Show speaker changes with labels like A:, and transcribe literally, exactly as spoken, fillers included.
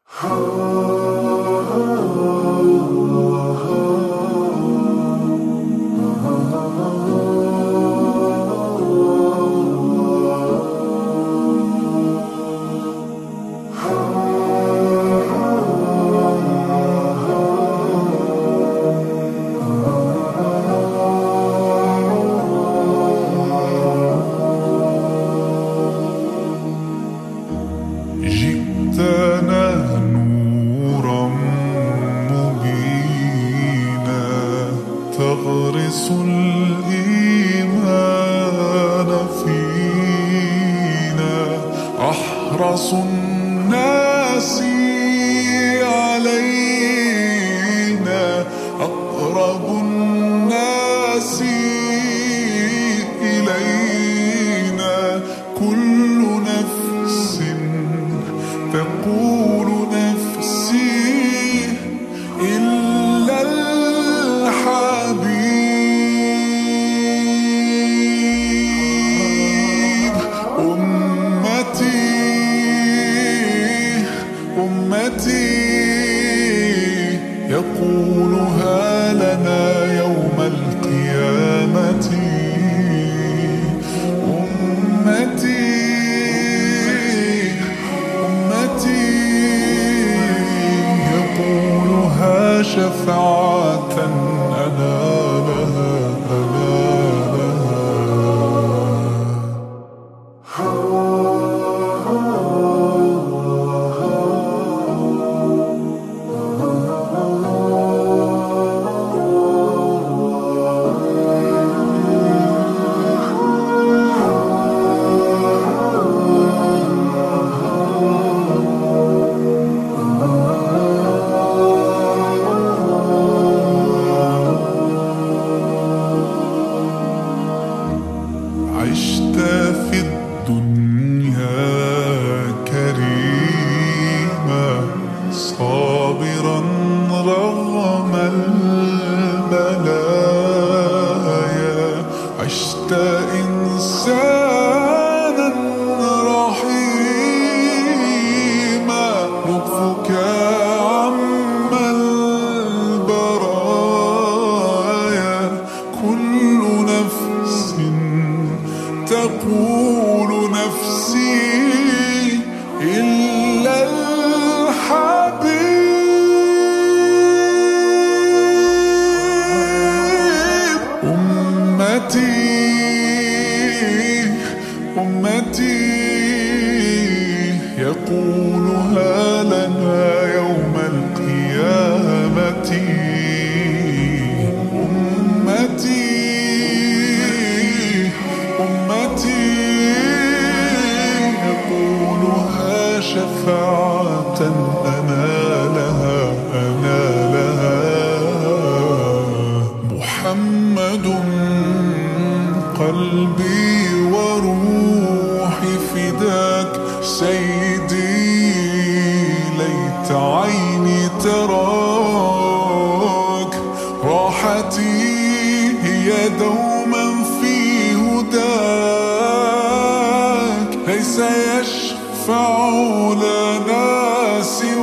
A: جئتنا نورا مبينا تغرس الإيمان فينا أحرص الناس علينا أقرب الناس إلينا كل نفس تقول نفسي إلا الحبيب أمتي أمتي يقولها لنا يوم القيامة أمتي يقولها شفاعة أنا لها أنا لها عشت في الدنيا كريما صابرا رغم البلايا عشت إنسانا رحيما لطفك عم البرايا كل نفس تقول نفسي إلا الحبيب أمتي أمتي يقولها لنا يوم القيامة أمتي أمتي يقولها شفاعة أنا لها أنا لها محمد قلبي وروحي فداك سيدي ليت عيني تراك راحتي هي دوما في هداك ليس يشفع لنا سواك